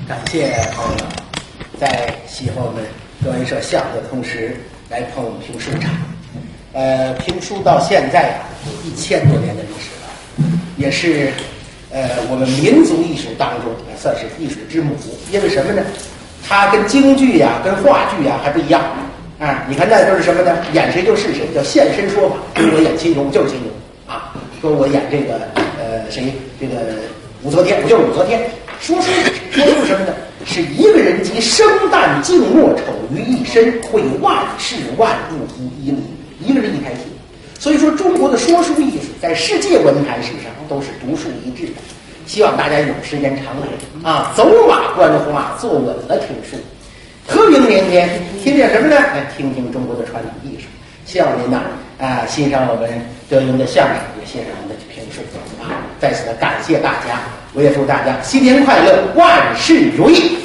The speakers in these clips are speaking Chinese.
感谢朋友们在喜欢我们德云社相声的同时来捧我们评书场。评书到现在有1000多年的历史了，也是我们民族艺术当中算是艺术之母。因为什么呢？它跟京剧呀、跟话剧呀还不一样啊！你看那都是什么呢？演谁就是谁，叫现身说法。说我演秦琼就是秦琼啊，说我演这个谁这个武则天我就是武则天。说书是什么呢？是一个人集生旦净末丑于一身，会万事万物于一理，一个人一台戏。所以说，中国的说书艺术在世界文坛史上都是独树一帜的。希望大家有时间常来啊，走马观花，坐稳了听书，和平年天，听见什么呢？听听中国的传统艺术。希望您欣赏我们德云的相声，也欣赏我们的评书啊！在此呢，感谢大家，我也祝大家新年快乐，万事如意。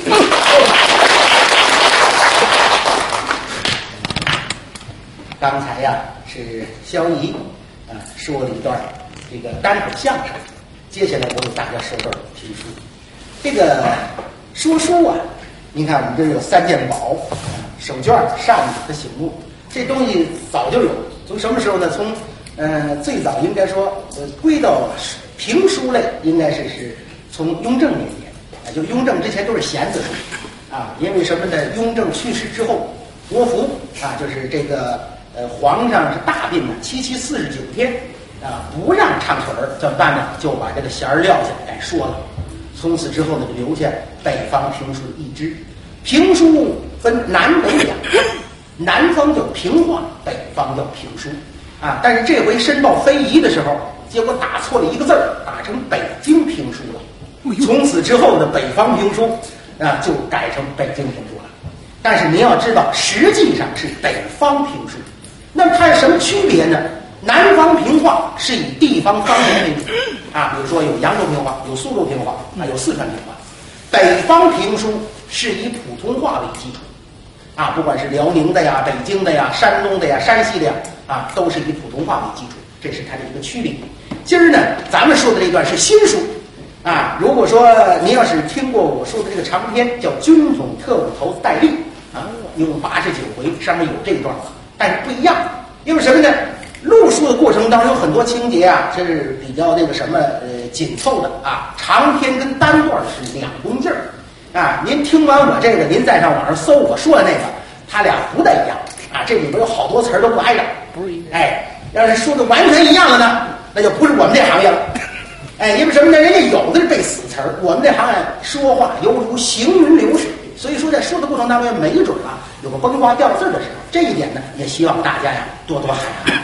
刚才是萧怡说了一段这个单口相声，接下来我给大家说段评书。这个说书您看我们这有3件宝，手绢、扇子和醒目。这东西早就有，从什么时候呢？从最早应该说归到评书类，应该是从雍正年间就雍正之前都是闲字书因为什么呢？雍正去世之后，国服就是这个皇上是大病，749天不让唱曲儿，怎么办呢？就把这个弦儿撂下来说了。从此之后呢，就留下北方评书的一支。评书分南北两派，南方叫评话，北方叫评书但是这回申报非遗的时候，结果打错了一个字儿，打成北京评书了。从此之后呢，北方评书就改成北京评书了。但是您要知道，实际上是北方评书。那么它是什么区别呢？南方评话是以地方方言为主比如说有扬州评话，有苏州评话有四川评话。北方评书是以普通话为基础不管是辽宁的北京的山东的山西的都是以普通话为基础，这是它的一个区别。今儿呢，咱们说的这段是新书如果说您要是听过我说的这个长篇叫《军统特务头子戴笠》一共89回，上面有这段但是不一样，因为什么呢？录书的过程当中有很多情节这是比较那个什么紧凑的长篇跟单段是两公劲儿您听完我这个，您再上网上搜我说的那个，他俩不太一样这里边有好多词儿都不挨着，不是一个要是说的完全一样的呢，那就不是我们这行业了因为什么呢？人家有的是背死词儿，我们这行业说话犹如行云流水，所以说在说的过程当中没准有个崩瓜掉字的时候，这一点呢也希望大家多多海涵。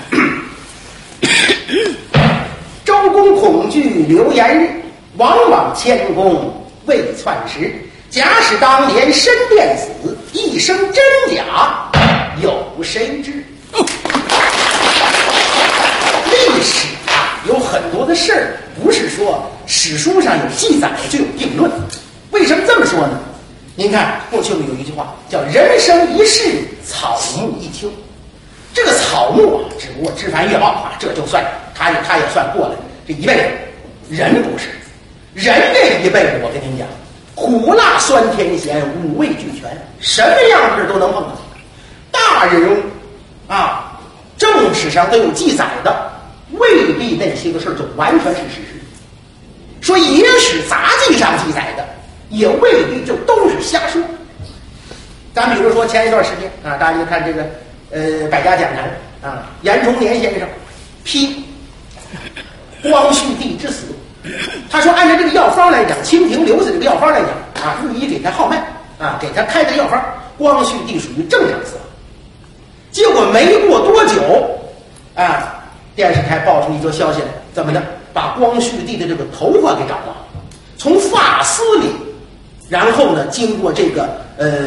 周公恐惧流言日，往往谦恭未篡时。假使当年身殿死，一生真假有谁知？历史有很多的事儿，不是说史书上有记载就有定论。为什么这么说呢？您看过去有一句话叫人生一世，草木一秋。这个草木只不过枝繁叶茂这就算他也算过了这一辈子。人不是，人这一辈子我跟您讲，苦辣酸甜咸五味俱全，什么样的事都能碰到。大人物正史上都有记载的，未必那些个事就完全是事实。说野史杂记上记载的，也未必就都是瞎说。咱比如说前一段时间大家看这个百家讲坛严崇年先生批光绪帝之死，他说按照这个药方来讲，清廷留下这个药方来讲御医给他号脉给他开的药方，光绪帝属于正常死亡。结果没过多久电视台爆出一则消息来，怎么的？把光绪帝的这个头发给找到了，从发丝里，然后呢经过这个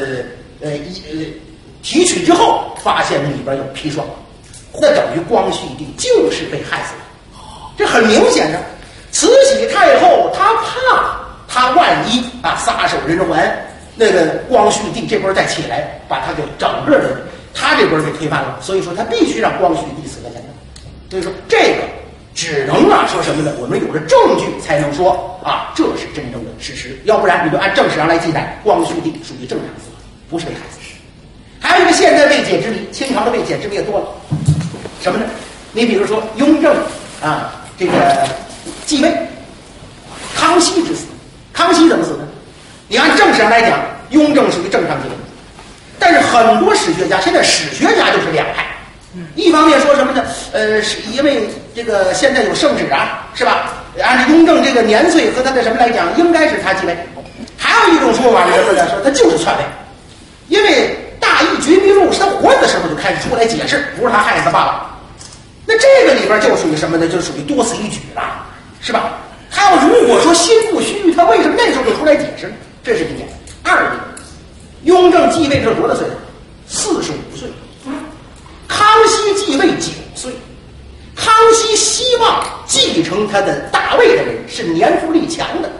提取之后，发现里边有砒霜，那等于光绪帝就是被害死的。这很明显的，慈禧太后她怕她万一撒手人寰，那个光绪帝这波再起来，把他给整个的他这波给推翻了，所以说他必须让光绪帝死在前头。所以说这个只能说什么呢？我们有了证据才能说这是真正的事实。 要不然你就按正史上来记载，光绪帝属于正常死亡，不是被害死。还有一个现在未解之谜，清朝的未解之谜也多了，什么呢？你比如说雍正啊，这个继位，康熙之死，康熙怎么死的？你按正史上来讲，雍正属于正常继位，但是很多史学家，现在史学家就是两派，一方面说什么呢？是因为这个现在有圣旨啊，是吧？按照雍正这个年岁和他的什么来讲，应该是他继位。还有一种说法是什么呢？说他就是篡位，因为大义觉迷录是他活着的时候就开始出来解释，不是他害死他爸爸。那这个里边就属于什么呢？就属于多此一举了，是吧？他要如果说心不虚，他为什么那时候就出来解释呢？这是一点。二点，雍正继位的时候多大岁数？45岁。康熙继位9岁。康熙希望继承他的大位的人是年富力强的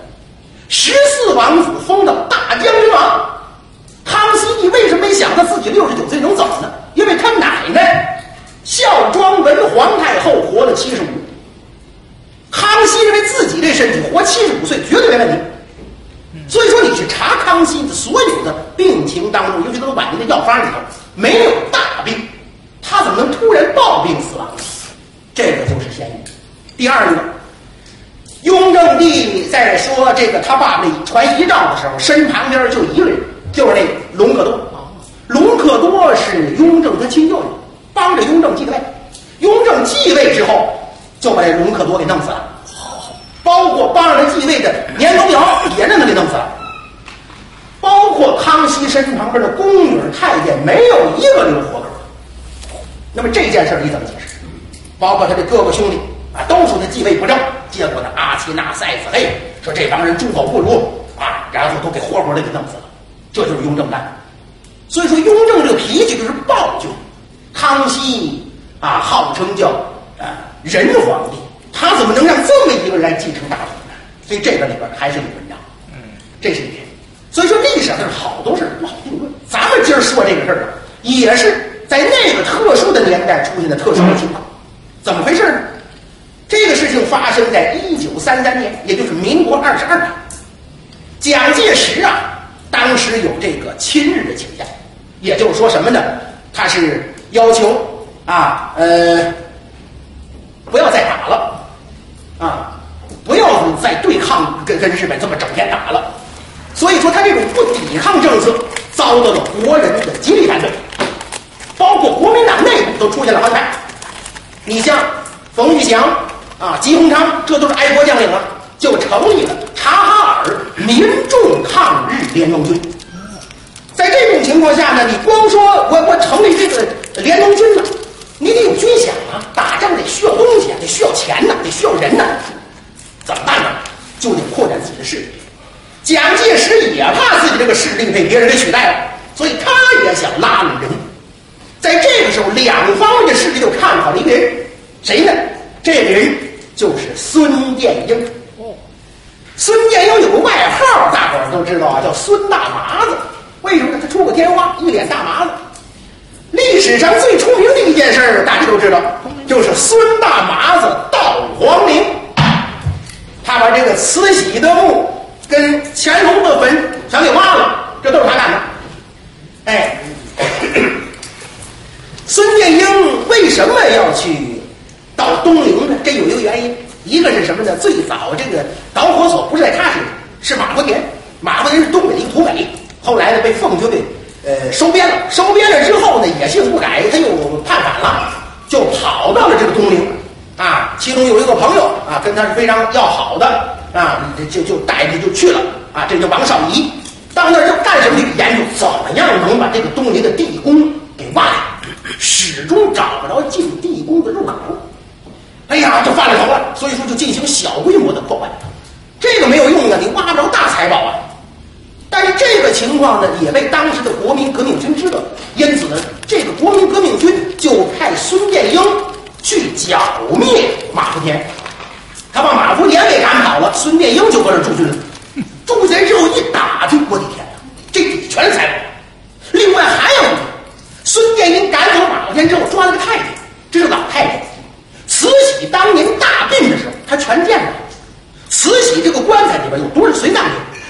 ，14王子封到大将军王。康熙帝为什么没想到自己69岁能走呢？因为他奶奶孝庄文皇太后活了75，康熙认为自己这身体活75岁绝对没问题。所以说你去查康熙的所有的病情当中，尤其他的晚年的药方里头没有大病，他怎么能突然暴病死亡呢？这个就是嫌疑。第二个，雍正帝在说这个他爸爸传遗诏的时候，身旁边就一个人，就是那隆科多。隆科多是雍正他亲舅舅，帮着雍正继位。雍正继位之后，就把这隆科多给弄死了，包括帮着他继位的年羹尧也让他给弄死了，包括康熙身旁边的宫女太监，没有一个留活口。那么这件事你怎么解释？包括他的哥哥兄弟啊，都说他继位不正，结果呢，阿奇那塞子黑说这帮人猪口不如啊，然后都给活活的给弄死了，这就是雍正干的。所以说雍正这个脾气就是暴君。康熙啊，号称叫仁皇帝，他怎么能让这么一个人来继承大统呢？所以这个里边还是有文章，这是一点。所以说历史上是好多事不好定论。咱们今儿说这个事儿啊，也是在那个特殊的年代出现的特殊的情况。怎么回事呢？这个事情发生在1933年，也就是民国22年。蒋介石啊，当时有这个亲日的倾向，也就是说什么呢？他是要求啊，不要再打了，啊，不要再对抗跟日本这么整天打了。所以说他这种不抵抗政策遭到了国人的极力反对，包括国民党内部都出现了反派。你像冯玉祥啊、吉鸿昌，这都是爱国将领啊，就成立了察哈尔民众抗日联盟军。在这种情况下呢，你光说我成立这个联盟军呢，你得有军饷啊，打仗得需要东西啊，得需要钱呐，得需要人呐，怎么办呢？就得扩展自己的势力。蒋介石也怕自己这个势力被别人给取代了，所以他也想拉拢人。在这个时候，两方面的势力就看好了一个人，谁呢？这个人就是孙殿英。孙殿英有个外号，大伙儿都知道啊，叫孙大麻子。为什么呢？他出过天花，一脸大麻子。历史上最出名的一件事，大家都知道，就是孙大麻子盗皇陵。他把这个慈禧的墓跟乾隆的坟全给挖了，这都是他干的。哎。孙殿英为什么要去到东陵呢？这有一个原因，一个是什么呢？最早这个导火索不是在他身上，是马福田。马福田是东北的一个土匪，后来呢被奉军给收编了。收编了之后呢，野性不改，他又叛反了，就跑到了这个东陵啊。其中有一个朋友啊，跟他是非常要好的啊，就带着就去了啊。这叫王绍仪，到那儿就干什么？研究怎么样能把这个东陵的地宫给挖开。始终找不着进地宫的入口，哎呀，就犯了头了。所以说就进行小规模的破坏，这个没有用啊，你挖不着大财宝啊。但是这个情况呢，也被当时的国民革命军知道，因此呢，这个国民革命军就派孙殿英去剿灭马福田。他把马福田给赶跑了，孙殿英就搁这驻军了。驻军之后一打听，我的天呀，这全是财宝。另外还有孙殿英赶走马福田之后，抓了个太监，这是老太监。慈禧当年大病的时候，他全见了。慈禧这个棺材里边有多少随葬品？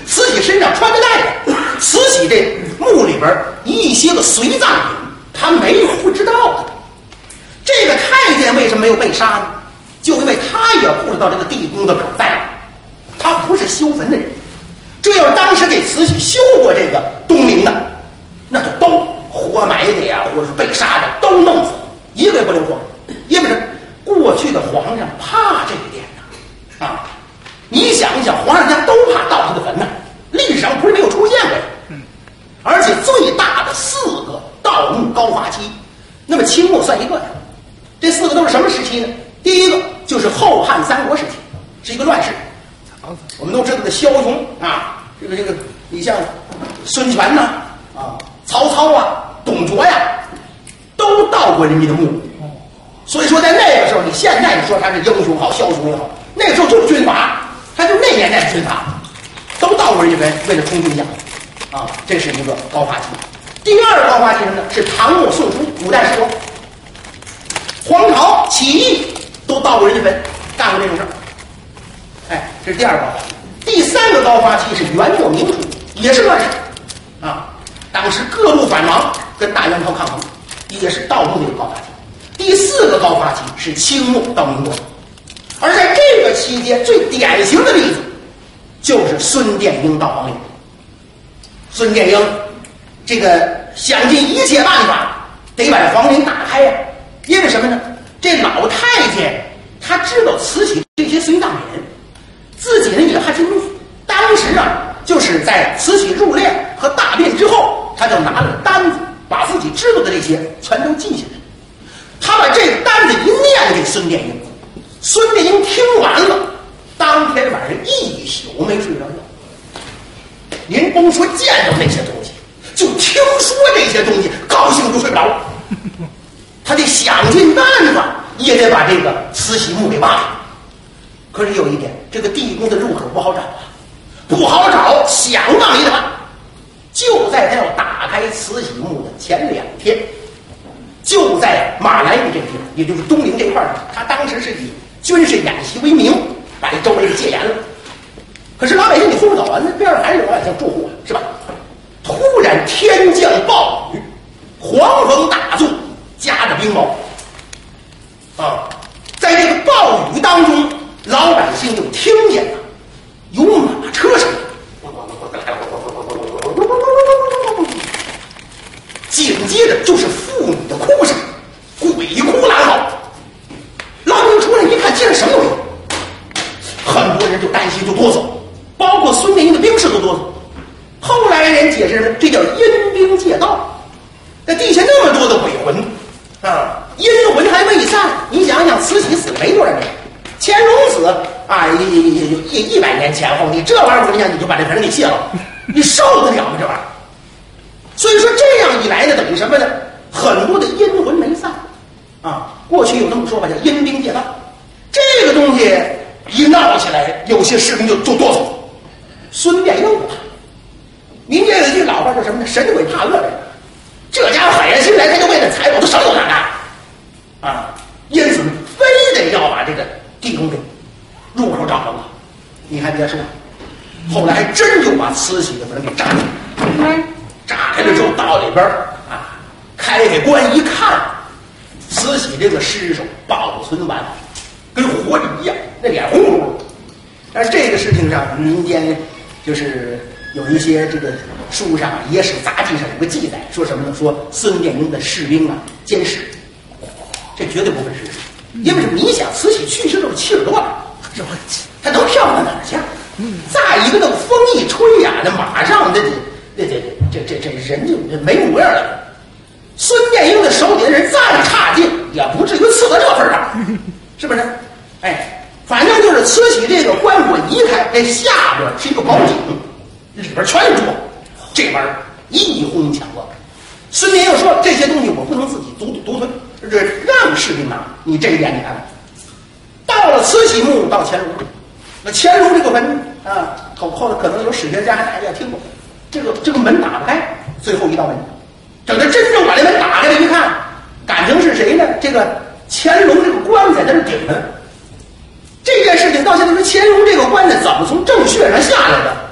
慈禧身上穿着带的，慈禧这墓里边一些个随葬品，他没有不知道的。这个太监为什么没有被杀呢？就因为他也不知道这个地宫的梗在，他不是修坟的人。这要是当时给慈禧修过这个东陵的，那就都活埋的呀，或者是被杀的，都弄死，一个也不留活。因为是过去的皇上怕这一点呢，啊，你想一想，皇上家都怕盗他的坟呢，历史上不是没有出现过。而且最大的4个盗墓高发期，那么清末算一个呀。这4个都是什么时期呢？第一个就是后汉三国时期，是一个乱世。我们都知道的枭雄啊，这个，你像孙权呐，曹操啊，董卓呀，都盗过人家的墓。所以说，在那个时候，你现在说他是英雄好，枭雄也好，那个时候就是军阀，他就那年代的军阀，都盗过人家坟，为了充军饷，啊，这是一个高发期。第二个高发期什么呢？是唐末宋初5代十国，黄巢起义都盗过人家坟，干过这种事儿。哎，这是第二个高发期。第3个高发期是元末明初，也是乱世，啊，当时各路反王跟大元朝抗衡，也是盗墓的一个高发期。第4个高发期是清末到民国，而在这个期间最典型的例子就是孙殿英盗皇陵。孙殿英这个想尽一切办法得把皇陵打开呀，因为什么呢？这老太监他知道慈禧这些随葬品，自己呢也还清楚。当时啊，就是在慈禧入殓和大殡之后，他就拿了单子，把自己知道的这些全都记下来。他把这个单子一念给孙殿英，孙殿英听完了，当天晚上一宿没睡着觉。您甭说见着那些东西，就听说这些东西，高兴都睡不着。他得想尽办法，也得把这个慈禧墓给挖了。可是有一点，这个地宫的入口不好找啊，不好找，想挖没得挖。就在他要打开慈禧墓的前2天。就在马兰峪这个地方，也就是东陵这块儿，他当时是以军事演习为名，把这周围给戒严了。可是老百姓你轰不走啊，那边上还是有老百姓住户啊，是吧？突然天降暴雨，狂风大作，夹着冰雹啊！在这个暴雨当中，老百姓就听见了有马车声，紧接着就是妇女的哭声，鬼哭狼嚎。老百姓出来一看，这是什么东西？很多人就担心，就哆嗦，包括孙殿英的兵士都哆嗦。后来人解释，这叫阴兵借道。那地下那么多的鬼魂啊，阴魂还未散。你想想，慈禧死了没多少年，乾隆死啊，100年前后，你这玩意儿怎么样？你就把这人给卸了，你受得了吗？这玩意儿。所以说这样一来呢，等于什么呢？很多的阴魂没散啊。过去有这么说法叫阴兵借道。这个东西一闹起来，有些士兵就哆嗦。孙殿英不怕，民间有一句老话叫什么呢？神鬼怕恶人。这家伙狠下心来，他就为了财宝，他什么都敢干啊。因此非得要把这个地宫给入口找着了。你还别说，后来还真就把慈禧的坟给炸了。炸开了之后，到里边啊，开开棺一看，慈禧这个尸首保存完好，跟活着一样，那脸红乎乎。但是这个事情上，民间就是有一些这个书上野史杂记上有个记载，说什么呢？说孙殿英的士兵啊奸尸，这绝对不是事实。因为什么？你想，慈禧去世都是70多了，是吧？他能漂亮到哪儿去？再一个，那个风一吹呀，那马上这人就没模样了。孙殿英的手底下人再差劲，也不至于刺到这份上，是不是？哎，反正就是慈禧这个棺椁移开，这下边是一个宝井，里边全是珠宝，这边一哄抢过。孙殿英说：“这些东西我不能自己独吞，这让士兵拿。你这一点你看看，到了慈禧墓，到乾隆，那乾隆这个坟啊，后来可能有史学家大家也听过。”这个门打不开，最后一道门，等他真正把这门打开了，一看，感情是谁呢？这个乾隆这个棺材在这顶着。这件事情到现在说，乾隆这个棺材怎么从正穴上下来的？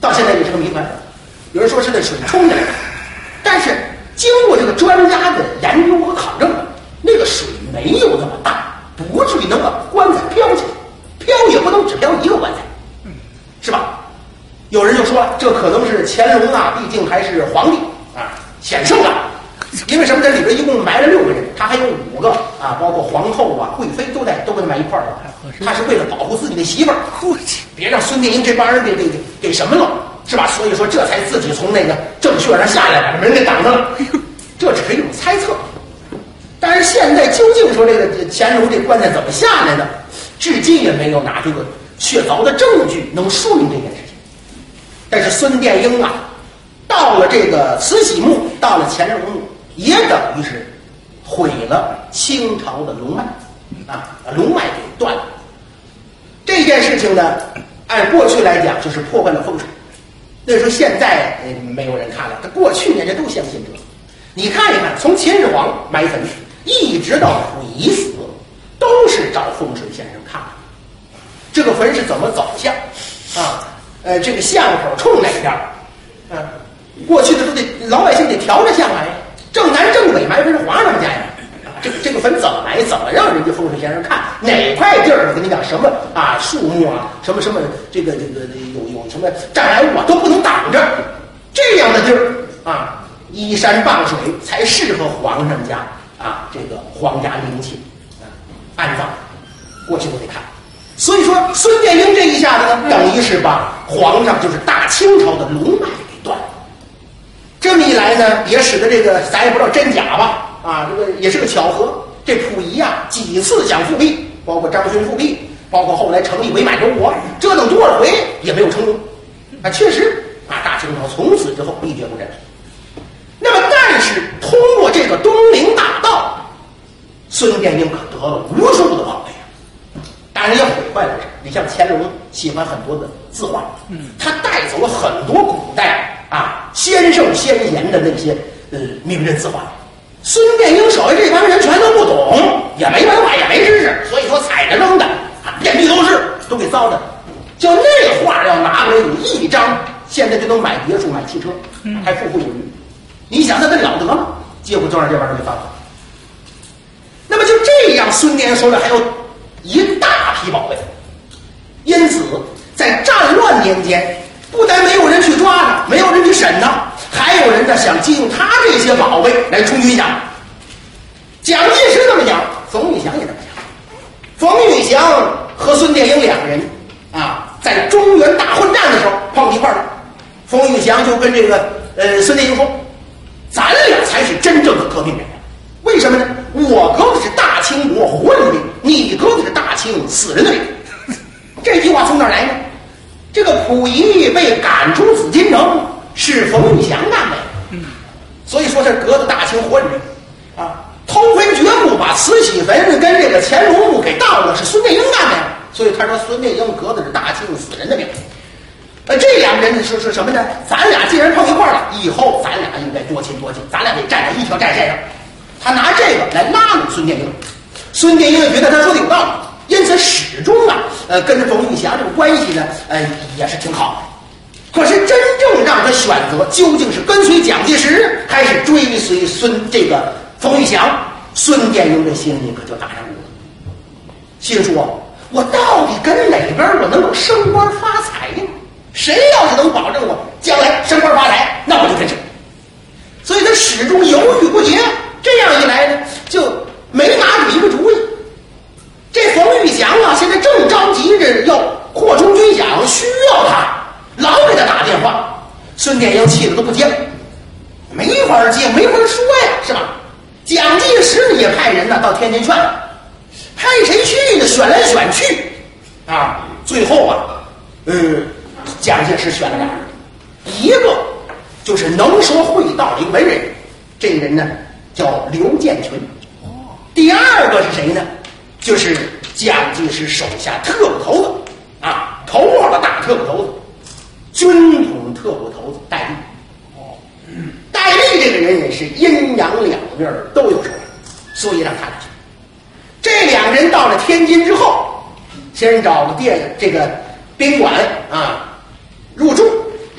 到现在也是个谜团。有人说是那水冲的，但是经过这个专家的研究和考证，那个水没有那么大，不至于能把棺材飘起来，飘也不能只飘一个棺材，是吧？有人就说这可能是乾隆啊，毕竟还是皇帝啊，显圣啊。因为什么？这里边一共埋了6个人，他还有5个啊，包括皇后啊、贵妃都跟他埋一块儿了。他是为了保护自己的媳妇儿，别让孙殿英这帮人给什么了，是吧？所以说这才自己从那个正穴上下来，把门给挡上了。这只是一种猜测。但是现在究竟说这个乾隆这棺材怎么下来的，至今也没有哪这个确凿的证据能说明这件事情。但是孙殿英啊，到了这个慈禧墓，到了乾隆墓，也等于是毁了清朝的龙脉啊，龙脉给断了。这件事情呢，按过去来讲就是破坏了风水。那时候现在没有人看了，过去人家都相信这个。你看一看，从秦始皇埋坟一直到溥仪死，都是找风水先生看的。这个坟是怎么走向啊？这个巷口冲哪边啊？过去的都得老百姓得调着向埋，正南正北埋坟是皇上家呀。这个坟怎么埋，怎么让人家风水先生看哪块地儿？我跟你讲，什么啊树木啊，什么这个有什么障碍物啊，都不能挡着。这样的地儿啊，依山傍水才适合皇上家啊，这个皇家陵寝啊安葬，过去都得看。所以说，孙殿英这一下子呢，等于是把皇上就是大清朝的龙脉给断了。这么一来呢，也使得这个咱也不知道真假吧。啊，这个也是个巧合。这溥仪啊，几次想复辟，包括张勋复辟，包括后来成立伪满洲国，折腾多少回也没有成功。啊，确实啊，大清朝从此之后一蹶不振。那么，但是通过这个东陵大盗，孙殿英可得了无数的宝贝啊！当然也毁坏了。你像乾隆喜欢很多的字画，他带走了很多古代啊先圣先贤的那些名人字画。孙殿英手下这帮人全都不懂，也没文化，也没知识，所以说踩着扔的啊，遍地都是，都给糟的。就那画要拿回来有1张，现在就能买别墅、买汽车，还富富有余。你想那了得吗？结果就让这帮人给翻了。那么就这样，孙殿英手里还有一大批宝贝，因此在战乱年间，不但没有人去抓他，没有人去审他。还有人呢想借用他这些宝贝来充军饷。蒋介石这么讲，冯玉祥也这么讲。冯玉祥和孙殿英2个人啊，在中原大混战的时候碰一块了。冯玉祥就跟这个孙殿英说：“咱俩才是真正的革命人。为什么呢？我革的是大清国活人的命，你革的是大清死人的命。”这句话从哪儿来呢？这个溥仪被赶出紫禁城。是冯玉祥干的，所以说这革的大清活人啊，偷坟掘墓把慈禧坟跟这个乾隆墓给盗了，是孙殿英干的呀。所以他说孙殿英革的是大清死人的命。这2个人是什么呢？咱俩既然碰一块了，以后咱俩应该多亲多近，咱俩得站在一条战线上。他拿这个来拉拢孙殿英，孙殿英觉得他说的有道理，因此始终啊，跟着冯玉祥这个关系呢，也是挺好的。可是真正让他选择究竟是跟随蒋介石还是追随这个冯玉祥，孙殿英的心里可就打上鼓了，心说我到底跟哪边我能够升官发财呢？谁要是能保证我将来升官发财，那我就跟谁。所以他始终犹豫不决。这样一来呢，就没拿出一个主意。这冯玉祥啊，现在正着急着要扩充军饷，需要他。老给他打电话，孙殿英气得都不接了，没法接，没法说呀，是吧？蒋介石也派人呢到天津劝，派谁去呢？选来选去，啊，最后啊，蒋介石选了2人，一个就是能说会道的一个文人，这个人呢叫刘建群，第2个是谁呢？就是蒋介石手下特务头子啊，头号的大特务头子。军统特务头子戴笠，戴笠这个人也是阴阳2面都有手，所以让他去。这2个人到了天津之后，先找个这个宾馆啊入住，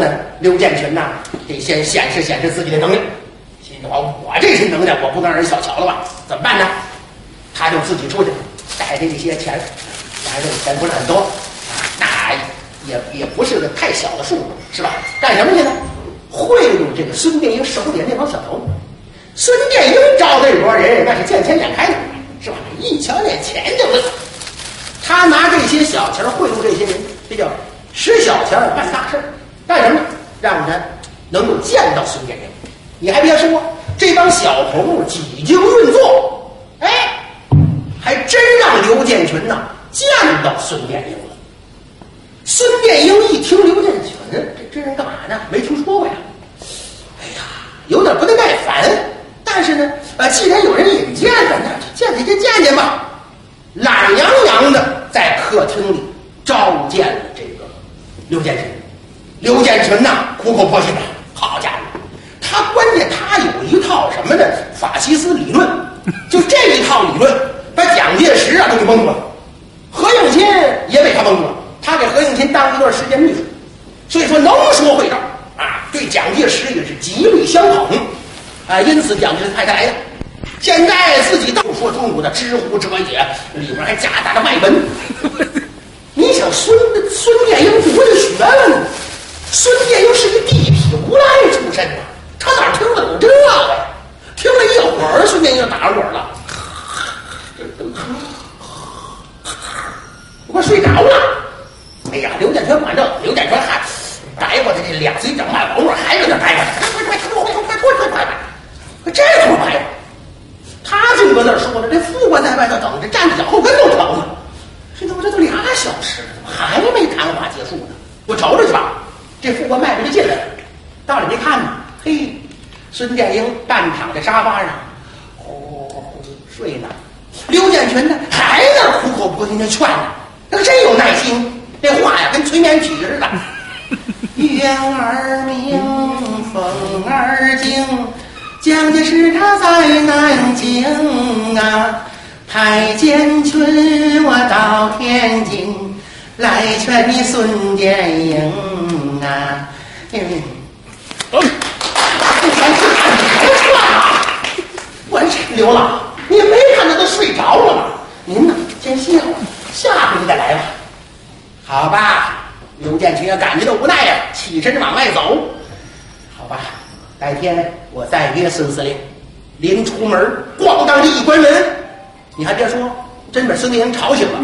呢，刘建群呐，得先显示自己的能力。心里话，我这些能耐，我不能让人小瞧了吧？怎么办呢？他就自己出去带着这些钱，当然这个钱不是很多，那也不是个太小的数目，是吧？干什么去呢？贿赂这个孙殿英手里那帮小头。孙殿英招这波人，那是见钱眼开的，是吧？一瞧那钱就乐。他拿这些小钱贿赂这些人，这叫使小钱办大事。干什么？让他能够见到孙殿英。你还别说，这帮小头目几经运作，哎，还真让刘建群呐见到孙殿英了。孙殿英一听刘建群，这人干嘛呢？没听说过呀。哎呀，有点不太耐烦。但是呢，既然有人引荐了，那就见见吧。懒洋洋的在客厅里召见了这个刘建群。刘建群呐，苦口婆心的，好家伙，关键他有一套什么呢？法西斯理论，就这一套理论，把蒋介石啊都给蒙住了，何应钦也被他蒙住了。他给何应钦当一段时间秘书，所以说能说会道啊，对蒋介石也是极力相捧啊，因此蒋介石派他来的。现在自己到处说中国的知乎者也，里面还夹杂着外文。你想孙殿英多有学问呢？孙殿英是个地痞无赖出身的，他哪听得懂这个呀？听了一会儿，孙殿英就打滚了，我睡着了。哎呀，刘建群管着，刘建群还白过他这两嘴整满毛还有点白过，快，这怎么白？他正搁那儿说呢，这副官在外头等着，站着脚后跟都疼呢。这都2小时了，还没谈话结束呢。我瞅瞅去吧。这副官迈着就进来了，到里面看呢，嘿，孙殿英半躺在沙发上，睡呢。刘建群呢，还在苦口婆心的劝呢，那真有耐心。这话呀，跟催眠曲似的。月儿明，风儿静，蒋介石他在南京啊，派监群我到天津，来劝你孙殿英啊。我这刘老，你没看他都睡着了吗？您呢，先歇会儿，下回你再来吧。好吧，刘建群也感觉到无奈呀，起身往外走。好吧，改天我再约孙司令。临出门，咣当一关门，你还别说，真把孙殿英吵醒了。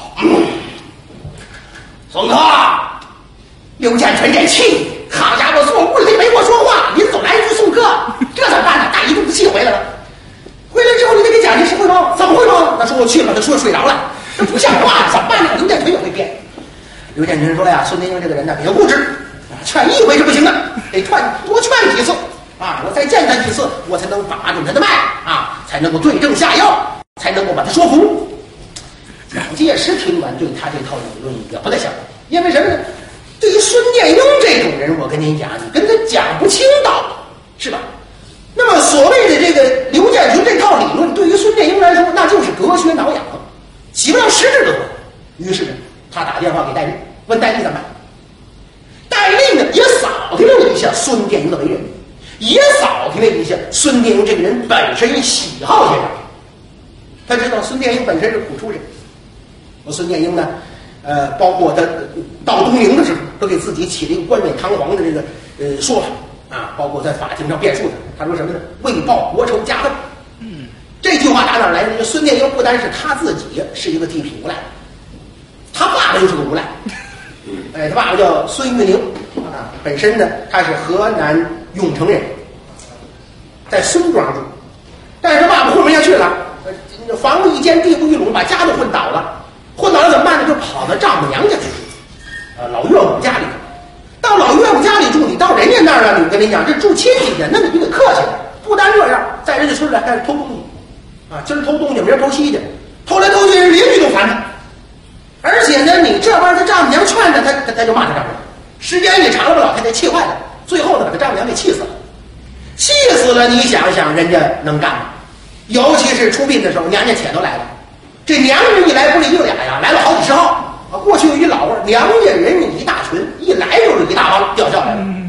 孙科，刘建群这气，好家伙，坐屋里没给我说话，临走来一句送客，这怎么办呢？带一肚子气回来了。回来之后，你得给蒋介石汇报，怎么汇报？他说我去了，他说睡着了，这不像话，怎么办呢？刘建群也会变。刘建群说呀，孙殿英这个人呢，比较固执，劝一回是不行的，得多劝几次啊，我再见他几次，我才能把准他的脉啊，才能够对症下药，才能够把他说服。蒋介石听完对他这套理论也不太相信，因为什么呢？对于孙殿英这种人，我跟您讲，你跟他讲不清道理，是吧？那么所谓的这个刘建群这套理论，对于孙殿英来说，那就是隔靴挠痒，起不到实质的作用。于是呢，他打电话给戴笠，问戴笠怎么办。戴笠呢，也扫听了一下孙殿英的为人，也扫听了一下孙殿英这个人本身喜好些什么。他知道孙殿英本身是苦出身，孙殿英呢，包括他到东宁的时候，都给自己起了一个冠冕堂皇的这个说法啊，包括在法庭上辩述的，他说什么呢？为报国仇家恨。这句话打哪儿来呢？孙殿英不单是他自己是一个地痞无赖，他爸爸就是个无赖。他爸爸叫孙玉宁啊，本身呢他是河南永城人，在孙庄住，但是他爸爸混不下去了，房屋一间，地不一垄，把家都混倒了。混倒了怎么办呢？就跑到丈母娘家去住，老岳母家里。到老岳母家里住，你到人家那儿了，你跟你讲，这住亲戚去，那你得客气点。不单这样，在人家村里开始偷东西，今儿偷东西，明儿偷西去，偷来偷去，邻居都烦他。而且呢，你这玩意儿，他丈母娘劝他，他就骂他丈母娘。时间一长了，把老太太气坏了，最后呢，把他丈母娘给气死了。气死了，你想想，人家能干吗？尤其是出殡的时候，娘家且都来了。这娘人一来不是一个俩呀，来了好几十号啊！过去有一老话，娘家人一大群，一来就是一大帮吊轿来了。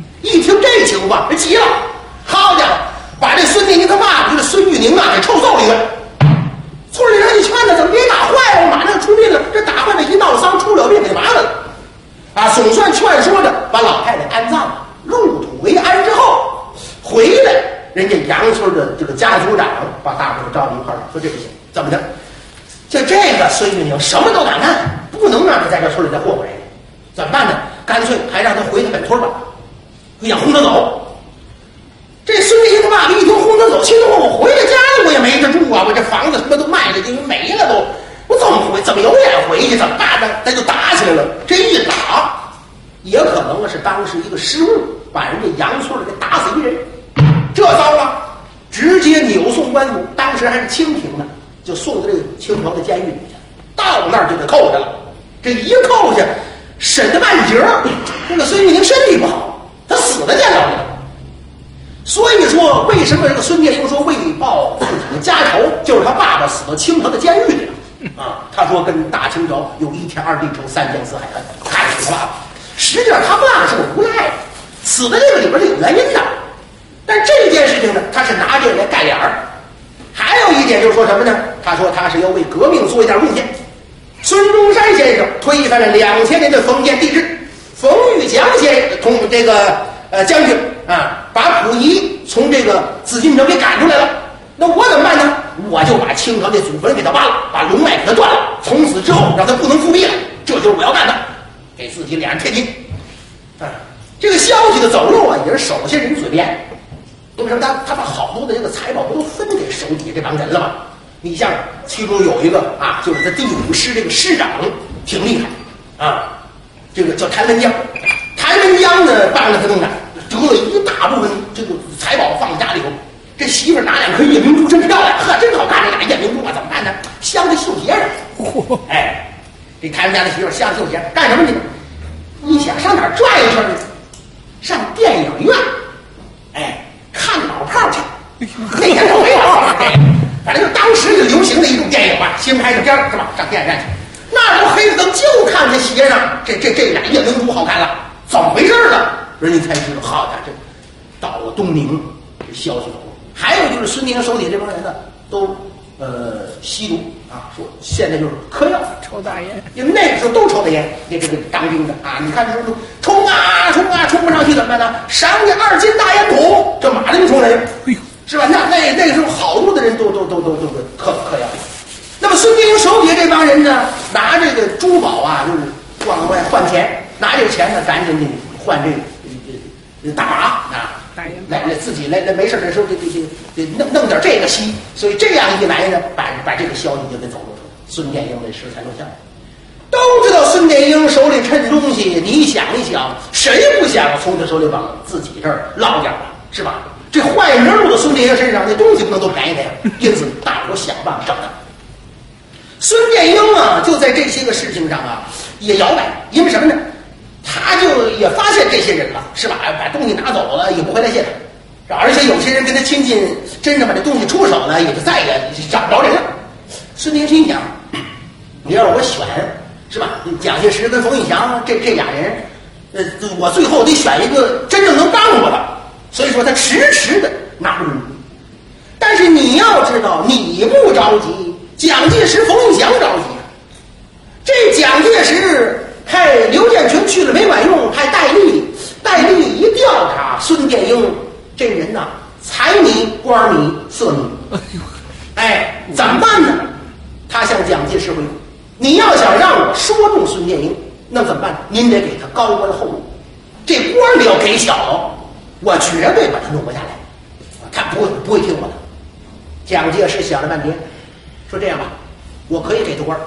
这情况，这急了，好家伙，把这孙殿英他爸爸就是孙玉宁啊给臭揍了一顿。村里人一劝他，怎么别打坏了，马上出殡了，这打坏了一闹丧，出了病给麻烦了啊！总算劝说着把老太太安葬了，入土为安之后回来，人家杨村的这个家族长把大伙招到一块儿说这不行，怎么的？就这个孙玉宁什么都敢干，不能让他在这村里再祸祸人，怎么办呢？干脆还让他回他本村吧，想轰他走。这孙殿英他爸爸一听轰他走，心说我回了家了，我也没得住啊，我这房子什么都卖了，就没了都，我怎么有脸回去？怎么办呢？那就打起来了。这一打，也可能是当时一个失误，把人家杨村给打死一人。这糟了，直接扭送官府，当时还是清廷呢，就送到这个清朝的监狱里去，到那儿就给扣下了。这一扣下，审的半截儿，这个孙玉宁身体不好，他死在监牢里了。所以说，为什么这个孙殿英说为报自己的家仇，就是他爸爸死到清朝的监狱里了啊？他说跟大清朝有一天二地仇，三江四海恨，害死他爸爸。实际上他爸爸是无赖，死在这个里边是有原因的。但这件事情呢，他是拿这个来盖脸儿。还有一点就是说什么呢？他说他是要为革命做一点贡献。孙中山先生推翻了2000年的封建帝制，冯玉祥先生同这个将军啊，把溥仪从这个紫禁城给赶出来了。那我怎么办呢？我就把清朝的祖坟给他挖了，把龙脉给他断了，从此之后让他不能复辟了。这就是我要干的，给自己脸上贴金。啊，这个消息的走漏啊，也是手下人嘴边。为什么他把好多的这个财宝不都分给手底下这帮人了吗？你像其中有一个啊，就是他第5师这个师长挺厉害啊，这个叫谭文江。谭文江呢帮着他弄的，得了一大部分这个财宝放家里头。这媳妇拿2颗夜明珠真漂亮，呵，真好看！这俩夜明珠啊，怎么办呢？镶在绣鞋上。哎，这谭文江的媳妇镶绣鞋干什么去？你想上哪儿转一圈呢？上电影院。哎，看老炮去。那天都没有，反正就当时就流行的一种电影吧，新拍的片是吧？上电影院去，那都黑着灯，就看这鞋上这俩夜明珠好看了，怎么回事呢？人家才知道，好家伙，这到了东宁，这消息走了。还有就是孙宁手底这帮人呢，都吸毒啊，说现在就是嗑药、 抽大烟， 因为那个时候都抽大烟，这个当兵的啊，你看这时候冲啊冲啊冲不上去怎么办呢？赏你2斤大烟土，这马上就出来了，是吧？那个时候好多的人都嗑药。那么孙宁手底下这帮人呢，拿这个珠宝啊，就是往外换钱，拿这个钱呢，赶紧换这大麻啊。来自己来没事的时候得弄点这个吸，所以这样一来呢，把这个消息就给走漏了。孙殿英这事才露馅。都知道孙殿英手里趁东西，你想一想，谁不想从他手里往自己这儿捞点啊？是吧？这坏人落到孙殿英身上，那东西不能都便宜他呀。因此，大伙想办法整他。孙殿英啊，就在这些个事情上啊，也摇摆，因为什么呢？他就也发现这些人了，是吧？把东西拿走了，也不回来谢他，而且有些人跟他亲近，真正把这东西出手了，也就再也找不着人了。孙宁心想，你让我选，是吧？蒋介石跟冯玉祥这俩人，我最后得选一个真正能帮我的，所以说他迟的拿不住。但是你要知道，你不着急，蒋介石、冯玉祥着急。这蒋介石派刘建群去了没管用，派戴笠一调查，孙殿英这人呐，财迷、官迷、色迷，哎，怎么办呢？他向蒋介石回复：你要想让我说动孙殿英，那怎么办？您得给他高官厚禄，这官你要给小，我绝对把他弄不下来，他不会听我的。蒋介石想了半天，说这样吧，我可以给他官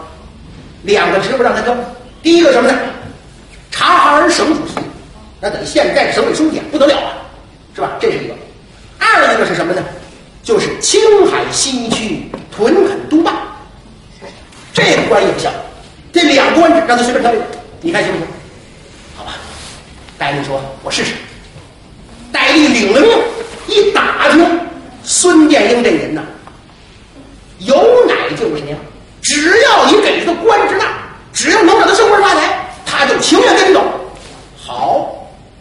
，2个职务让他争。第一个什么呢？察哈尔省主席，那等于现在省委书记，不得了啊，是吧？这是一个。2个是什么呢？就是青海西区屯垦督办，这个官也不小。这2官职让他随便挑一个，你看行不行？好吧，戴笠说：“我试试。”戴笠领了命，一打听，孙殿英这人呐，有奶就是娘，只要你给他官职大。只要能让他升官发财，他就情愿跟你走。好，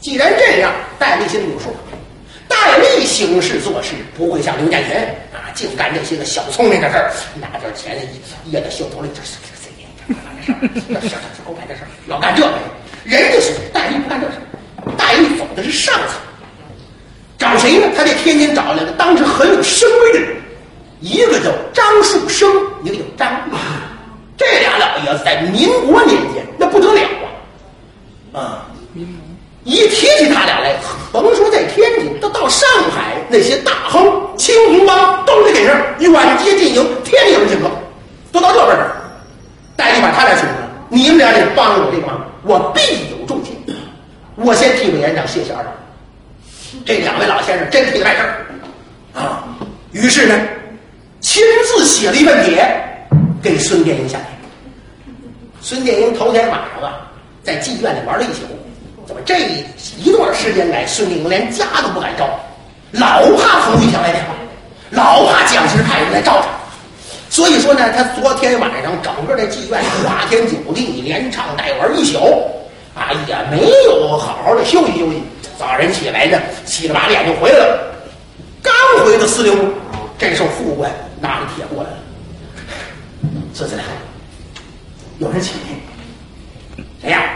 既然这样，戴笠心里有数。戴笠行事做事不会像刘家云啊，净干这些个小聪明的事儿，拿点钱掖在袖头里，这是谁干这事儿？这是狗办的事儿，要干这个。人家是戴笠不干这事，戴笠走的是上层。找谁呢？他在天津找来了当时很有声威的人，一个叫张树声，一个叫张弼。这俩老爷子在民国年间那不得了啊！一提起他俩来，甭说在天津，都到上海，那些大亨、青红帮都得给人远接近迎，天有人请客，都到这边儿。戴笠把他俩请来，你们俩得帮我这个忙，我必有重谢。我先替委员长谢谢二位。这两位老先生真替他办事儿啊！于是呢，亲自写了一份帖给孙殿英下来。孙殿英头天晚上啊，在妓院里玩了一宿。怎么这一段时间来，孙殿英连家都不敢招，老怕冯玉祥来电话，老怕蒋师派人来招他。所以说呢，他昨天晚上整个在妓院花天酒地，连唱带玩一宿，啊，也没有好好的休息休息。早晨起来呢，七了八点就回来了。刚回到司令部，这时候副官拿着帖过来了。孙司令，有人请您。谁呀？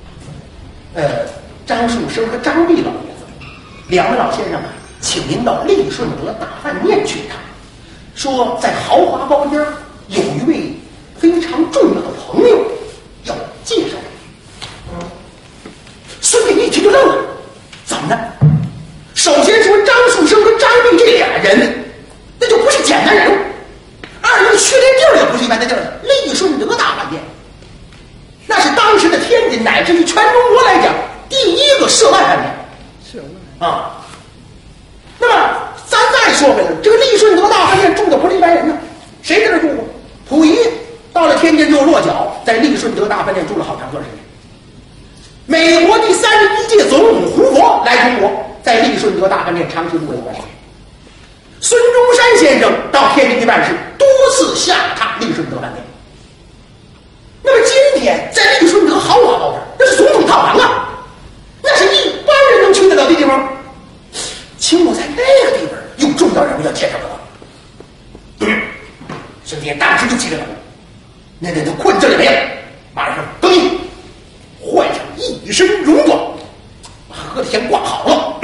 张树声和张弼老爷子，两位老先生啊，请您到利顺德大饭店去一趟，说在豪华包间有一位非常重要的朋友要介绍给你。孙殿英一听就愣了，怎么呢？首先说张树声和张弼这俩人，那就不是简单人物。二人去这地儿也不是一般的地儿，利顺德大饭店，那是当时的天津乃至于全中国来讲第一个涉外饭店。是啊。那么咱再说回来，这个利顺德大饭店住的不是一般人呢，谁在这住过？溥仪到了天津就落脚，在利顺德大饭店住了好长段时间。美国第31届总统胡佛来中国，在利顺德大饭店长期住了一段时间。孙中山先生到天津去办事，多次下榻利顺德饭店。那么今天在利顺德豪华包间，那是总统套房啊，那是一般人能去得了的地方。请我在那个地方有重要人物要介绍给我。孙殿当时就气着了，那困这里没有，马上更衣，换上一身戎装，喝的先挂好了。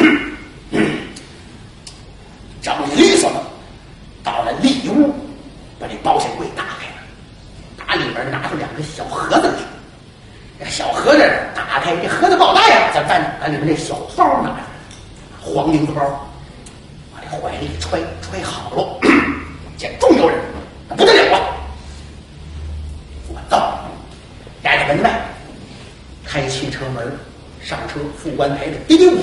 张笔利索了，到了里屋，把这保险柜打开了，打里边拿出两个小盒子来。这小盒子打开，这盒子不好带呀，咱把里面这小包拿出来，黄绫包，把这怀里揣好了。见重要人物，不得了啊！我到，带到门外，开汽车门，上车，副官抬着，滴滴呜。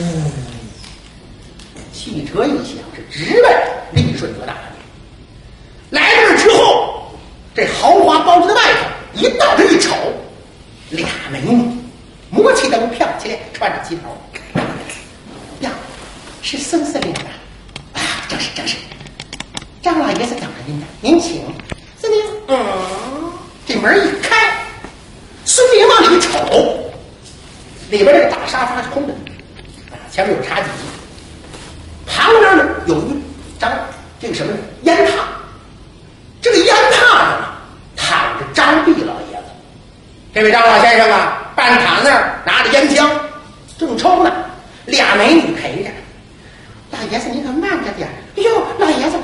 汽车一响，是直奔利顺德大饭店。来这儿之后，这豪华包子的外头一到这一瞅，俩美女，磨起灯，漂起来，穿着旗袍。呀，是孙司令啊！啊，正是。张老爷子等着您呢，您请。司令，这门一开，孙司令往里一瞅，里边这个大沙发是空的，前面有茶几。旁边呢有一张这个什么烟榻，这个烟榻上躺着张弼老爷子。这位张老先生啊，半躺那儿拿着烟枪，正抽呢，俩美女陪着。老爷子您可慢着点。哎呦，老爷子。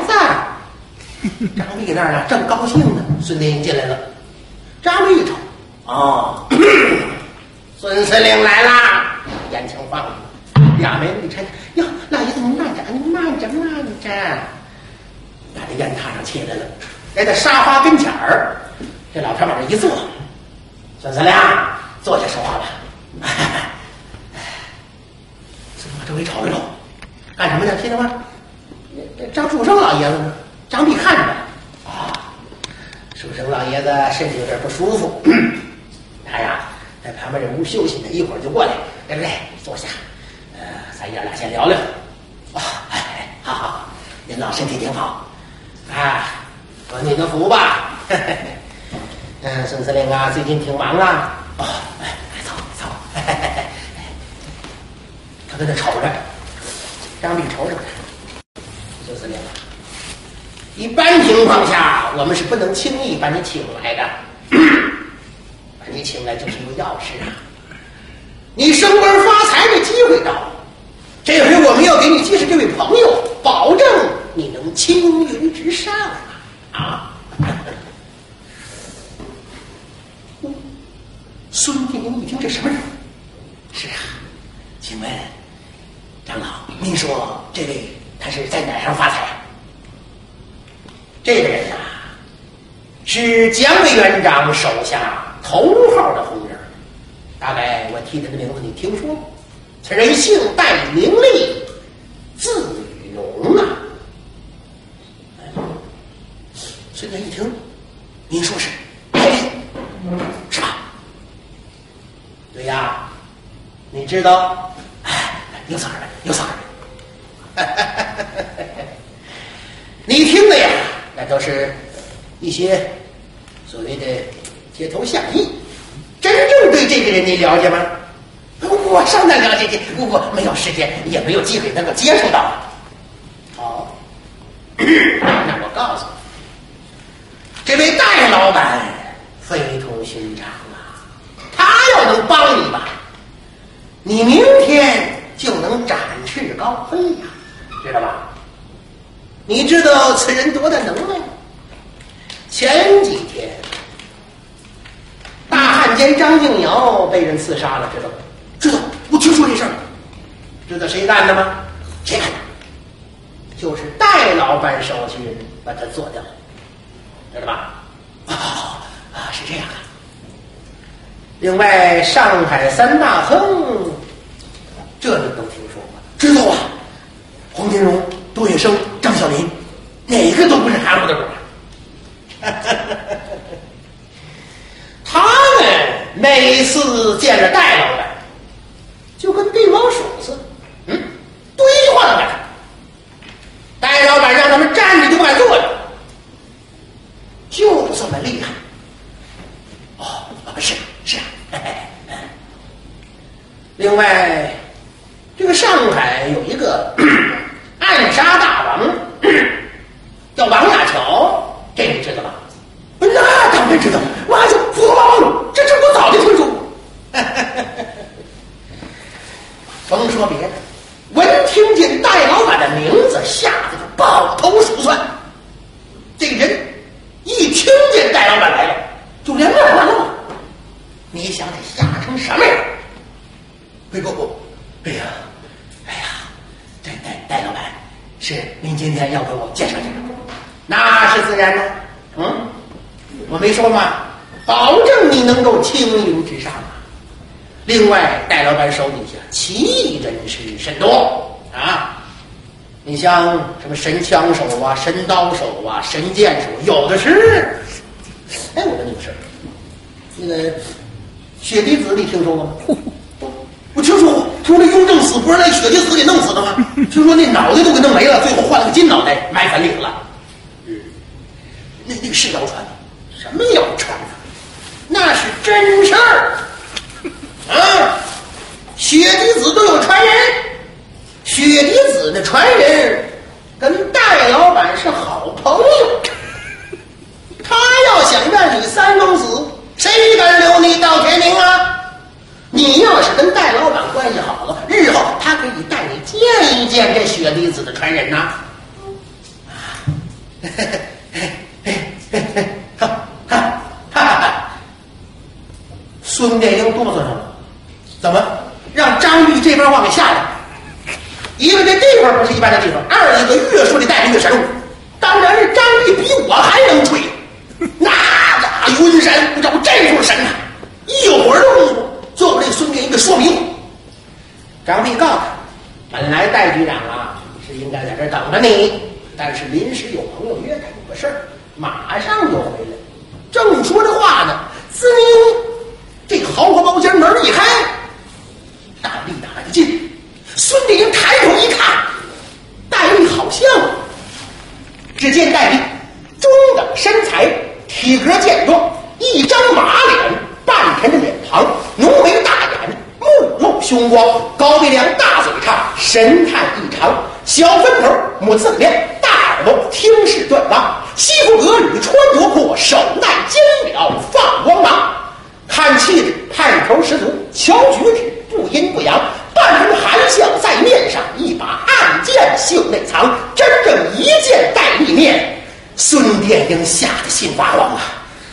张弼那儿呢正高兴呢，孙殿英进来了。张弼一瞅，孙司令来啦，烟枪放了。俩美女搀，哟，老爷子您慢着，把这烟榻上起来了，来到沙发跟前儿，这老太往这一坐，孙司令坐下说话吧。孙司令周围瞅一瞅，干什么呢？听着吗？张树声老爷子呢？张弼看着啊，树声老爷子身体有点不舒服，他呀在旁边这屋休息呢，一会儿就过来，对不对？坐下。咱爷俩先聊聊。好，您老身体挺好啊，说你的福吧。孙司令啊，最近挺忙啊。走。 他跟那瞅着，张弼瞅着他，就是这样。一般情况下，我们是不能轻易把你请来的。把你请来就是有要事啊。你升官发财的机会到了，这回我们要给你介绍这位朋友，保证你能青云直上啊！孙定英一听，这什么人？是啊，请问长老，您说这位他是在哪上发财啊？这个人啊，是蒋委员长手下头号的红人，大概我提他的名字你听说过。此人姓戴名利，字雨荣啊。孙权一听，您说是戴笠是吧？对呀，你知道？有嗓儿有嗓儿。你听的呀，那都是一些所谓的街头巷议。真正对这个人你了解吗？我上哪了解去？我没有时间，也没有机会能够接触到。好，那我告诉你，这位戴老板非同寻常啊！他要能帮你吧，你明天就能展翅高飞呀，知道吧？你知道此人多大能耐吗？前几天，大汉奸张敬尧被人刺杀了，知道吗？知道，我听说这事儿。知道谁干的吗？谁干的？就是戴老板手下人把他做掉了，知道吧？是这样啊。另外，上海三大亨，这你都听说过？知道啊，黄金荣、杜月笙、张小林，哪个都不是含糊的鬼。他们每次见了戴老板，就跟地毛鼠似的，对一句话都不敢。戴老板让他们站着就不敢坐着，就这么厉害。是啊。另外，这个上海有一个暗杀大王，叫王亚樵，这你知道吧？那当然知道，我就服了，这我早就听说过。甭说别的，闻听见戴老板的名字，吓得就抱头鼠窜。这个人一听见戴老板来了，就连忙换了。你想得吓成什么样？哎呀，这戴老板是您今天要给我介绍介绍？那是自然的。我没说吗？保证你能够青云直上啊！另外，戴老板手底下奇异人士甚多啊！你像什么神枪手啊、神刀手啊、神箭手，有的是。我问你个事儿，那个血滴子你听说过吗？我听说过，听说那雍正死不是那血滴子给弄死的吗？听说那脑袋都给弄没了，最后换了个金脑袋埋坟里头了。那个是谣传，什么谣传啊？那是真事儿啊！血滴子都有传人，血滴子的传人跟戴老板是好朋友，他要想让你三更死，谁敢留你到天明啊？你要是跟戴老板关系好了，日后他可以带你见一见这血滴子的传人呐。孙殿英哆嗦上了，怎么让张玉这番话给吓了？一个这地方不是一般的地方，二一个越说这带着越神乎。当然是张玉比我还能吹，那大云山不知道这处神呐，一会儿的功夫就把这孙殿英给说迷糊。张玉告诉他，本来戴局长啊是应该在这等着你，但是临时有朋友约他有个事儿，马上就回来。正说这话呢，滋溜，这豪华包间门一开，大力打一进，孙殿英抬头一看，戴笠好像啊。只见戴笠中等身材，体格健壮，一张马脸，半沉的脸庞，浓眉大眼，目露凶光，高鼻梁，大嘴神态异常，小分头，木字脸，大耳朵，听视断望，西服革履，穿着阔，手戴金表，放光芒。看气质，派头十足，瞧举止，不阴不阳，半分含笑在面上，一把暗箭袖内藏，真正一箭带立面。孙殿英吓得心发慌啊！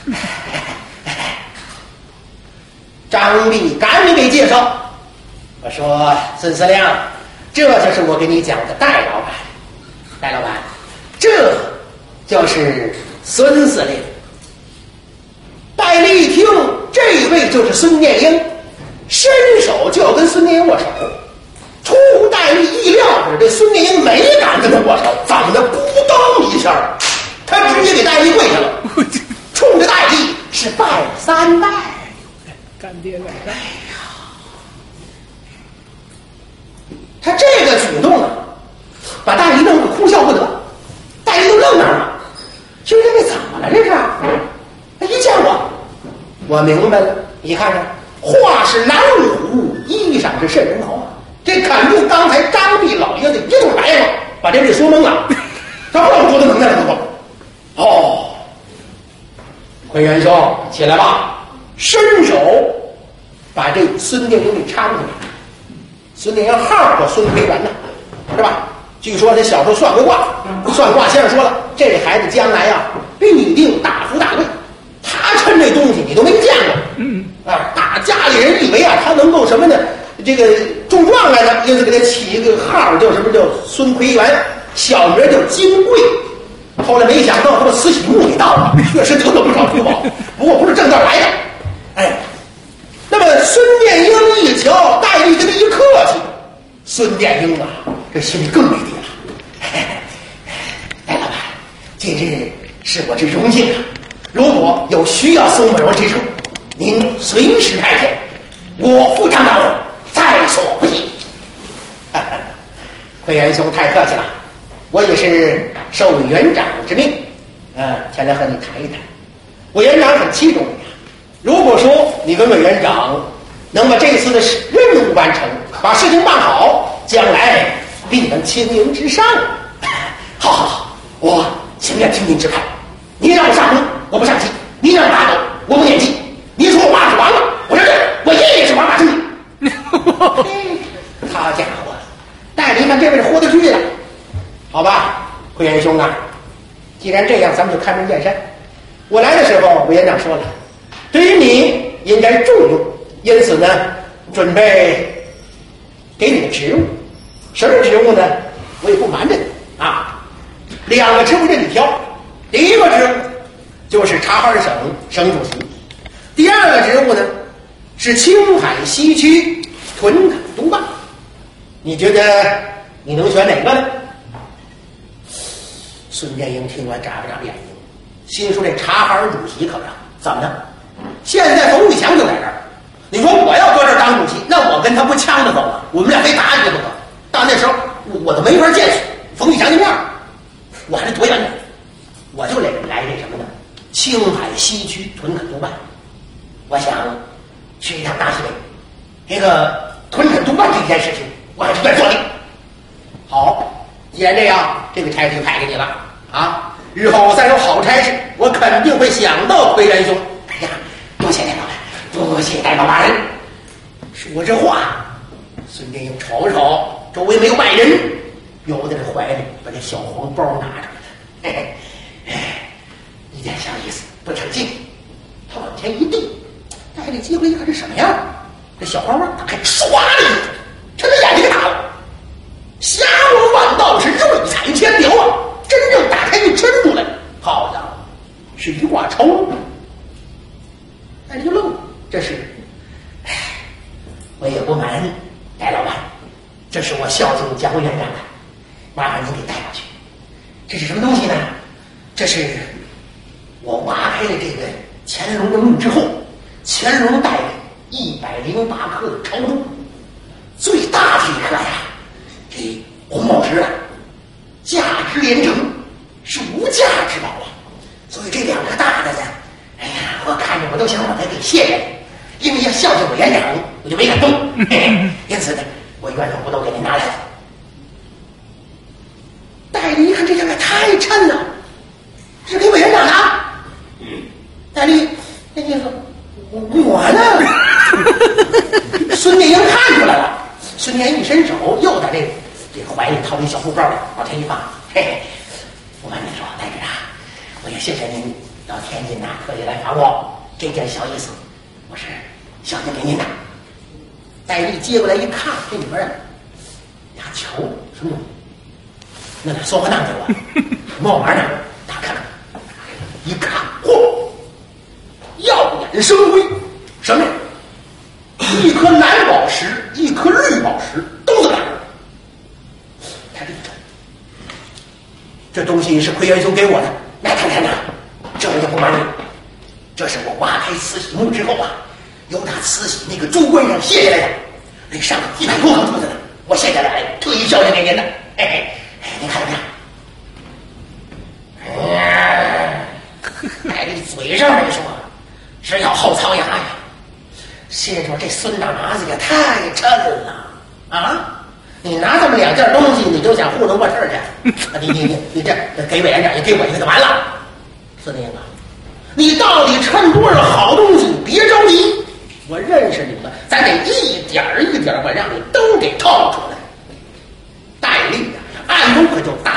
张弼赶紧给介绍，我说孙司令，这就是我给你讲的戴老板，戴老板，这就是孙司令。戴笠一听，这位就是孙殿英，伸手就要跟孙殿英握手。出乎戴笠意料的，这孙殿英没敢跟他握手，怎么的？咕咚一下，他直接给戴笠跪下了，冲着戴笠是拜了3拜。 干爹来干！ 他这个举动啊，把戴笠弄得哭笑不得。戴笠都愣那儿了，兄弟，这怎么了？这是？他一见我明白了。你看看，画是蓝虎，衣裳是渗人头，这肯定刚才张弼老爷子一通白话，把这位说懵了。他不知道多大能耐了，都哦，奎元兄，起来吧。伸手把这孙殿英给搀起来。孙殿英号叫孙奎元呢，是吧？据说这小时候算过卦，算卦先生说了，这孩子将来啊必定大富大贵。他抻这东西你都没见过，大家里人以为啊他能够什么呢？这个中状元呢，因此给他起一个号叫什么？叫孙奎元，小名叫金贵。后来没想到他把慈禧墓给盗了，确实得了不少珠宝，不过不是正道来的。那么孙殿英一瞧，戴笠跟他一客气，孙殿英啊，这心里更没底了。戴老板，今日是我之荣幸啊！如果有需要孙慕容之处，您随时派遣，我副张大人在所不惜。奎元兄太客气了，我也是受园长之命，前来和你谈一谈。委员长很器重你啊。如果说你跟委员长能把这次的任务完成，把事情办好，将来必能青云直上。好好好，我情愿听您指派。你让我上工，我不上气；你让我打狗，我不念气。你说我马是王了，我说对，我爷爷是王法之女。好家伙，戴笠们这位是豁得去了。好吧，奎元兄啊，既然这样，咱们就开门见山。我来的时候，委员长说了，对于你应该重用，因此呢，准备给你个职务。什么职务呢？我也不瞒着你啊，2个职务任你挑。第一个职务就是察哈尔省主席，第2个职务呢是青海西区屯垦督办。你觉得你能选哪个呢？孙殿英听完眨巴眨巴眼睛，心说这察哈尔主席可不让，怎么的？现在冯玉祥就在这儿，你说我要搁这儿当主席，那我跟他不呛着走了，我们俩非打起来不可。到那时候我都没法见冯玉祥一面，我还是躲远点。我就来这什么呢？青海西区屯垦督办，我想去一趟大西北，这个屯垦督办这件事情，我还是该做的。好，既然这样，这个差事就派给你了啊！日后再有好差事，我肯定会想到奎元兄。哎呀，多谢戴老板，多谢戴老板。说这话，孙殿英瞅瞅周围没有外人，有的是怀里把这小黄包拿着了。嘿嘿。一点小意思，不成劲。他往前一递，戴笠机会一看这什么样？这小黄包打开，唰的一口，趁他眼睛给打了。霞光万道，是瑞彩千条啊！真正打开一伸出来，好家伙，是一挂绸。戴笠就愣了，这是，我也不瞒戴老板，这是我孝敬蒋委员长的，麻烦您给带过去。这是什么东西呢？这是我挖开了这个乾隆的墓之后，乾隆带的108克的朝珠，最大的一颗呀，这红宝石啊，价值连城，是无价之宝啊。所以这2颗大的呢，哎呀，我看着我都想把它给卸下来，因为要孝敬委员长，我就没敢动。因此呢，我原封不动给您拿来了。 称呢？是给委员长的。戴笠，那说我呢？孙殿英看出来了，孙殿英一伸手，又在这怀里掏出小布包来，往前一放，嘿嘿，我跟你说，戴指啊，我也谢谢您到天津特意来访我，这件小意思，我是孝敬给您的。戴笠接过来一看，这里边啊，俩球什么东西？那俩双花蛋给我，什么玩意儿？打开了，一看，嚯，耀眼生辉，什么呀？一颗蓝宝石，一颗绿宝石，都在那儿。他这东西是奎元兄给我的，来看看呐，这我就不瞒你，这是我挖开慈禧墓之后啊，由他慈禧那个珠冠上卸下来的，那上面100多行珠子呢，我卸下来特意孝敬给您的，嘿嘿，您看怎么样？戴笠嘴上没说，只咬后槽牙呀。心说这孙大麻子也太沉了啊！你拿这么2件东西，你就想糊弄过事儿去？你这给委员长也给我一个就完了。孙殿英啊，你到底趁多少好东西？别着急，我认识你们，咱得一点一点，我让你都给套出来。戴笠呀，暗中可就打